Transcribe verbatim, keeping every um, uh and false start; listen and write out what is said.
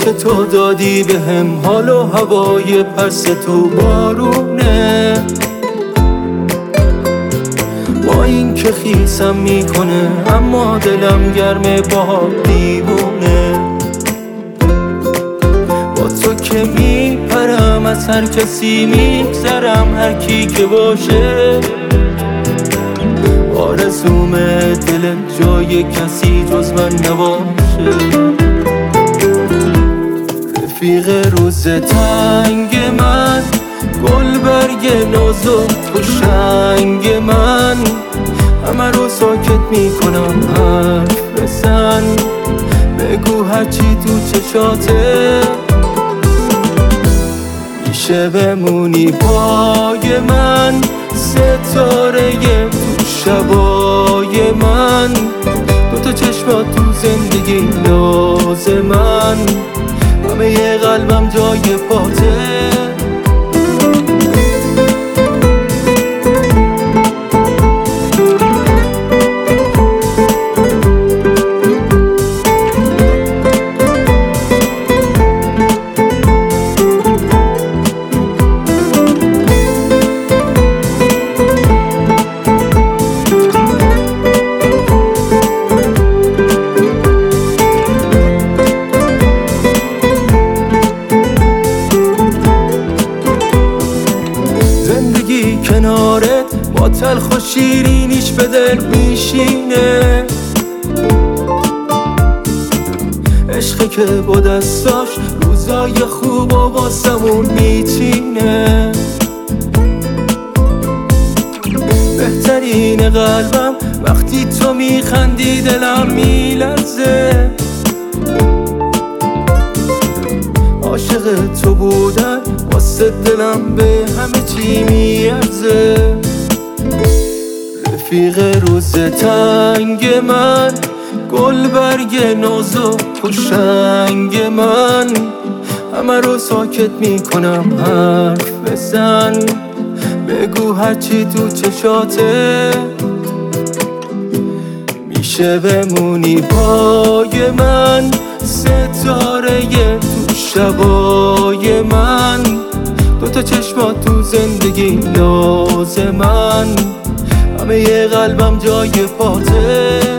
که تو دادی به هم حال و هوای پس تو بارونه. با این که خیسم میکنه اما دلم گرمه با دیوونه. با تو که میپرم از هر کسی میگذرم، هر کی که باشه آرزوم دل جای کسی جز من نباشه. رفیق روز تنگ من، گل برگ نازک و شنگ من، همه رو ساکت میکنم حرف بزن، بگو هرچی تو چشاته. میشه بمونی پای من، ستاره تو شبای من، دوتا چشمات تو زندگی لازمن، همه یه قلبم جای پاته. کنارت با تلخ و شیرینیش به دل میشینه، عشقی که با دستاش روزای خوب و واسمون میچینه. بهترین قلبم وقتی تو میخندی دلم میلرزه، عاشق تو بودن واسه دلم به همه چی میارزه. رفیق روز تنگ من، گل برگ نازک و شنگ من، همه رو ساکت میکنم حرف بزن، بگو هرچی تو چشاته. میشه بمونی پای من، ستاره تو شبای من، دوتا چشمات تو زندگی لازمن، همه یه قلبم جای پاته.